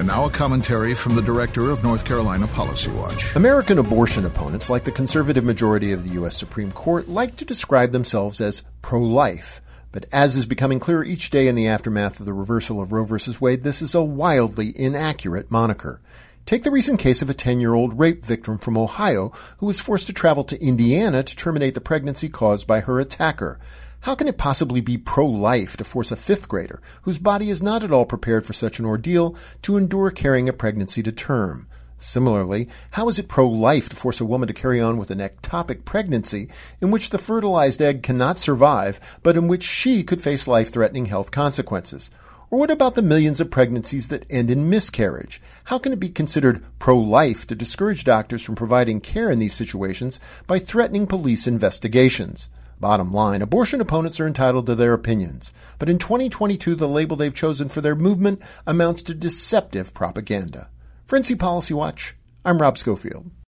And now a commentary from the director of North Carolina Policy Watch. American abortion opponents, like the conservative majority of the U.S. Supreme Court, like to describe themselves as pro-life. But as is becoming clearer each day in the aftermath of the reversal of Roe v. Wade, this is a wildly inaccurate moniker. Take the recent case of a 10-year-old rape victim from Ohio who was forced to travel to Indiana to terminate the pregnancy caused by her attacker. How can it possibly be pro-life to force a fifth grader, whose body is not at all prepared for such an ordeal, to endure carrying a pregnancy to term? Similarly, how is it pro-life to force a woman to carry on with an ectopic pregnancy in which the fertilized egg cannot survive, but in which she could face life-threatening health consequences? Or what about the millions of pregnancies that end in miscarriage? How can it be considered pro-life to discourage doctors from providing care in these situations by threatening police investigations? Bottom line, abortion opponents are entitled to their opinions. But in 2022, the label they've chosen for their movement amounts to deceptive propaganda. For NC Policy Watch, I'm Rob Schofield.